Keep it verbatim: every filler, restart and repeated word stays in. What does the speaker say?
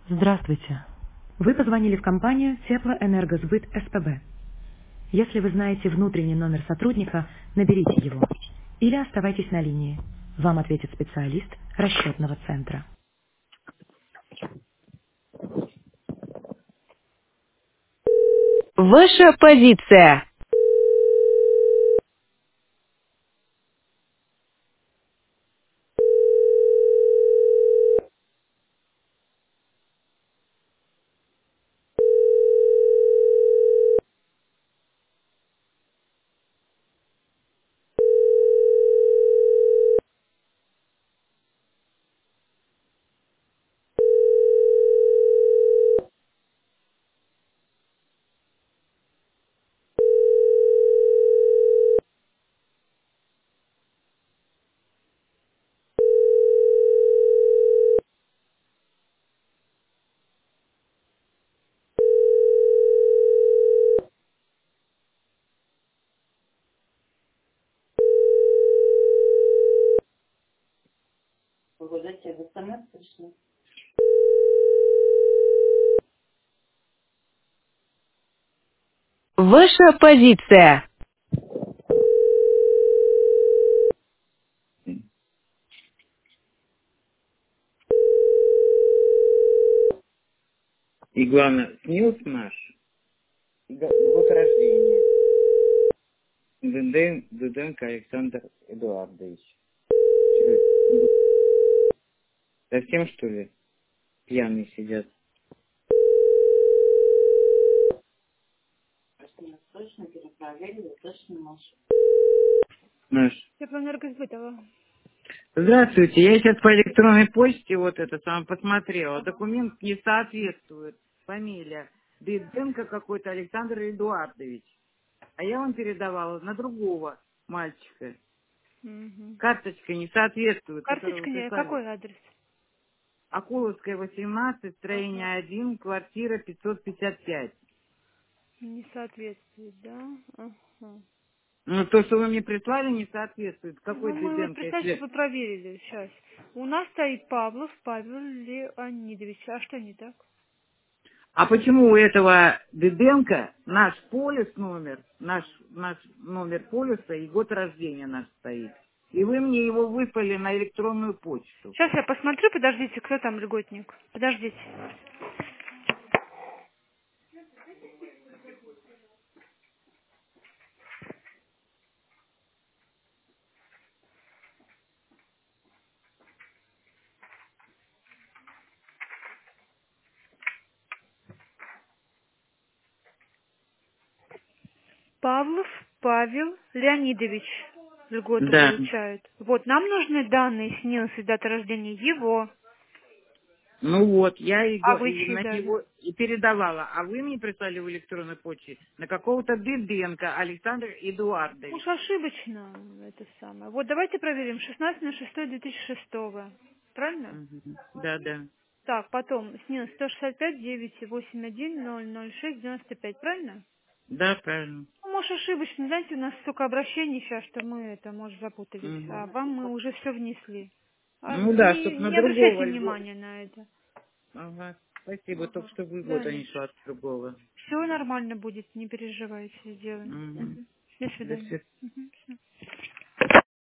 Здравствуйте. Вы позвонили в компанию Теплоэнергосбыт СПБ. Если вы знаете внутренний номер сотрудника, наберите его. Или оставайтесь на линии. Вам ответит специалист расчетного центра. Ваша позиция. Ваша позиция. И главное, снился наш и го- год рождения. Дуден- Дуденко Александр Эдуардович. Чё, совсем, что ли, пьяные сидят? Наш. Теплоэнергосбытово. Здравствуйте, я сейчас по электронной почте вот это сам посмотрела. Документ не соответствует. Фамилия. Дуденко какой-то Александр Эдуардович. А я вам передавала на другого мальчика. Мгм. Карточка не соответствует, которую вы Карточка не... прислали. Какой адрес? Акуловская, восемнадцать, Ага. строение один, квартира пятьсот пятьдесят пять. Не соответствует, да? Ага. Ну, то, что вы мне прислали, не соответствует. Какой Ну, мы вот, Диденко, представьте, если... чтобы проверили сейчас. У нас стоит Павлов Павел Леонидович. А что не так? А почему у этого Диденко наш полис номер, наш, наш номер полиса и год рождения наш стоит? И вы мне его выслали на электронную почту. Сейчас я посмотрю, подождите, кто там льготник. Подождите. Павлов Павел Леонидович льготу Да. получает. Вот, нам нужны данные СНИЛС и дата рождения его. Ну вот, я А его, вы и чьи на дали? него и передавала. А вы мне прислали в электронной почте на какого-то Диденко Александр Уж Эдуардович. ошибочно это самое. Вот давайте проверим. шестнадцатое на шестое две тысячи шестого. Правильно? Мгм. Да, да. Так, потом снилось сто шестьдесят пять девять восемь один ноль ноль шесть девяносто пять, правильно? Да, правильно. Ну, может, ошибочно. Знаете, у нас столько обращений сейчас, что мы это, может, запутались. А Мгм. вам мы уже все внесли. А, Ну да, чтоб не, на не обращайте другого льгот. внимания на это. Ага. Спасибо, только Ага. что вы Да, год, а не шла от другого. все нормально будет, не переживайте, сделаем. Мгм. Мгм. До До свидания. свидания. Мгм. Всё.